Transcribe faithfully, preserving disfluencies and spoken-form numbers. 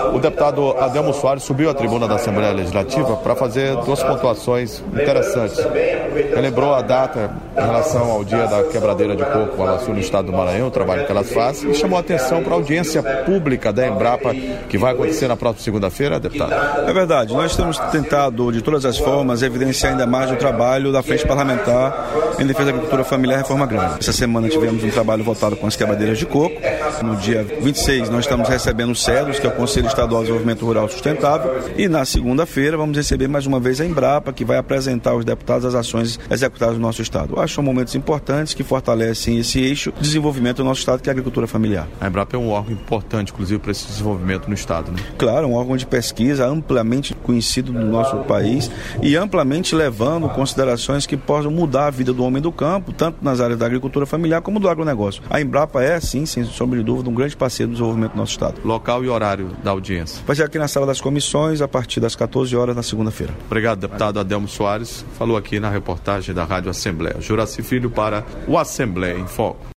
O deputado Adelmo Soares subiu à tribuna da Assembleia Legislativa para fazer duas pontuações interessantes. Ele lembrou a data em relação ao dia da quebradeira de coco lá no estado do Maranhão, o trabalho que elas fazem, e chamou a atenção para a audiência pública da Embrapa, que vai acontecer na próxima segunda-feira, deputado. É verdade, nós temos tentado, de todas as formas, evidenciar ainda mais o trabalho da Frente Parlamentar em defesa da agricultura familiar e reforma agrária. Essa semana tivemos um trabalho voltado com as quebradeiras de coco. No dia vinte e seis nós estamos recebendo o CEDUS, que é o Conselho Estadual de Desenvolvimento Rural Sustentável, e na segunda-feira vamos receber mais uma vez a Embrapa, que vai apresentar aos deputados as ações executadas no nosso estado. Acho que são momentos importantes que fortalecem esse eixo de desenvolvimento do nosso estado, que é a agricultura familiar. A Embrapa é um órgão importante, inclusive, para esse desenvolvimento no estado, né? Claro, um órgão de pesquisa amplamente conhecido no nosso país e amplamente levando considerações que possam mudar a vida do homem do campo, tanto nas áreas da agricultura familiar como do agronegócio. A Embrapa é, sim, sem sombra de dúvida, um grande parceiro do desenvolvimento do nosso estado. Local e horário da audiência? Vai ser aqui na Sala das Comissões, a partir das quatorze horas na segunda-feira. Obrigado, deputado Adelmo Soares. Falou aqui na reportagem da Rádio Assembleia. Juraci Filho para o Assembleia em Foco.